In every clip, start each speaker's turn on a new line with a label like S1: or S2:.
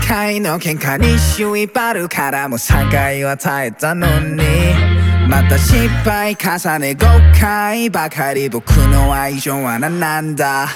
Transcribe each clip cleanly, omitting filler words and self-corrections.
S1: 回の喧嘩に周囲バルからも3回は耐えたのにまた失敗重ね5回ばかり僕の愛情は何なんだ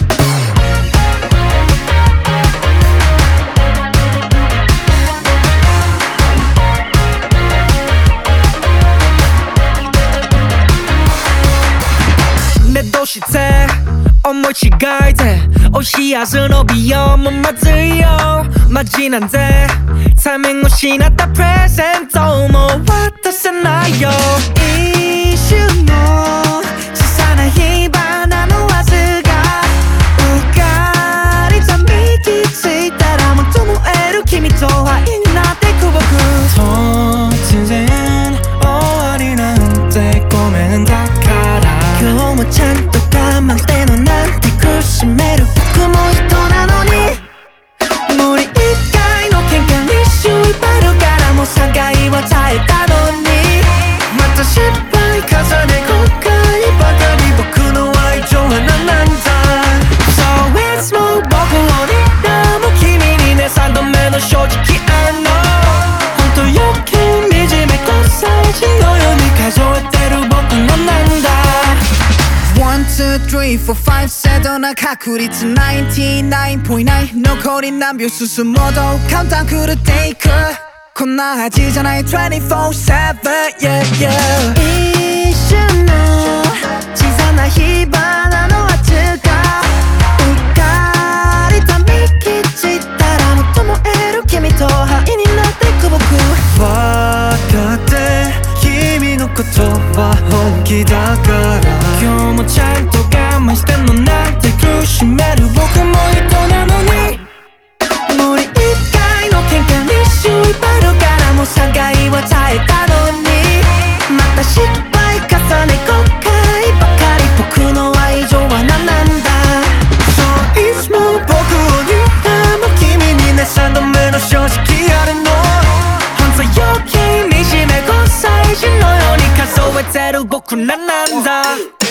S1: ねどうして思い違いでお幸せの美容もまずいよマジなんでタイミング失ったプレゼントも渡せないよ一瞬の小さな火花のわずかうかりざめきついたらもっと燃える君と愛になってく僕突然終わりなんてごめんだから今日もちゃんと我慢してのなんて苦しめる僕も人なのに無理1回の喧嘩に周囲バルからも3回は耐えたのにまた失敗重ね5回ばかり僕の愛情は何なんだ So it's more 僕を睨む君にね3度目の正直本当余計惨め5歳児のように数えてる僕のなんだ1、2、3、4、5正当な確率 99.9 残り何秒進もうとカウンター狂っていくこんな味じゃない 24/7 yeah, yeah 一瞬の小さな火花のわずかうかりためきちったらもっと燃える君と愛になってく僕分かって君のことは本気だから今日もちゃんと我慢してんのなんて苦しめる僕も人なのに無理1回の喧嘩に周囲バルからも3回は耐えたのにまた失敗重ね5回ばかり僕の愛情は何なんだそういつも僕を睨む君にね3度目の正直あるの犯罪余計惨め5歳児のように数えてる僕らなんだ